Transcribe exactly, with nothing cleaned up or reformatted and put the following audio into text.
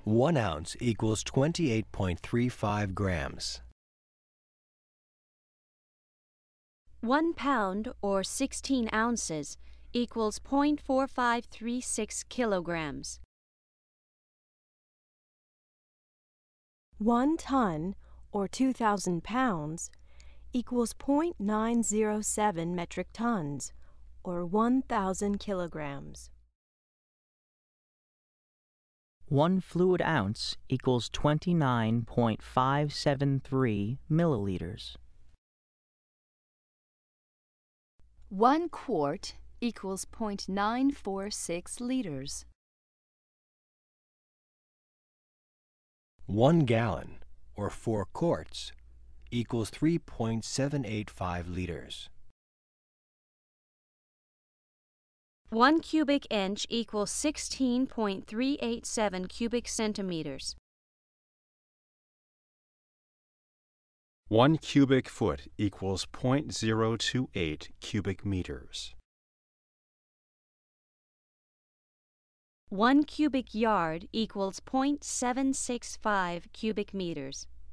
One ounce equals twenty-eight point three five grams. One pound, or sixteen ounces, equals zero point four five three six kilograms. One ton, or two thousand pounds, equals zero point nine zero seven metric tons, or one thousand kilograms. One fluid ounce equals twenty-nine point five seven three milliliters. One quart equals zero point nine four six liters. One gallon, or four quarts, equals three point seven eight five liters. One cubic inch equals sixteen point three eight seven cubic centimeters. One cubic foot equals zero point zero two eight cubic meters. One cubic yard equals zero point seven six five cubic meters.